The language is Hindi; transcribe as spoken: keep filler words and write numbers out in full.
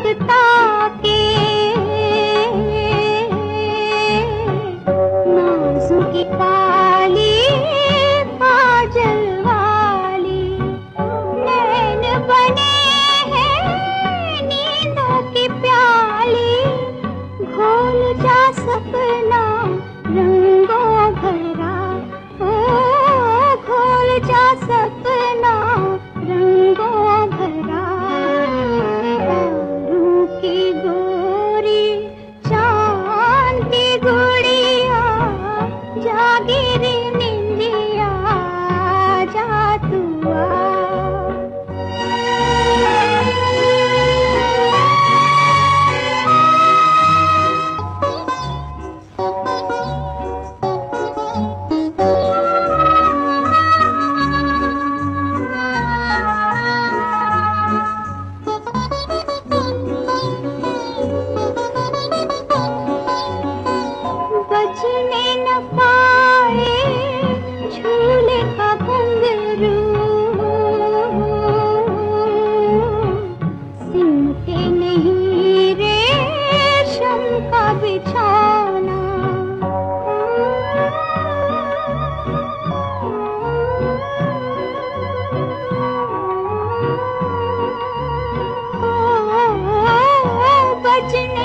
मुस्कुता के नाजुकी पाली काजल वाली नैन बने हैं नींदों की प्याली घोल जा सपना रंगों भरा ओ घोल जा सपना रंगों भरा तारों की गोरी चांद की गुड़िया जागिर निंदिया जा तू आ। बजने न पाए झूले का घुंघरू सिमटे नहीं रेशम का बिछौना ओ, बजने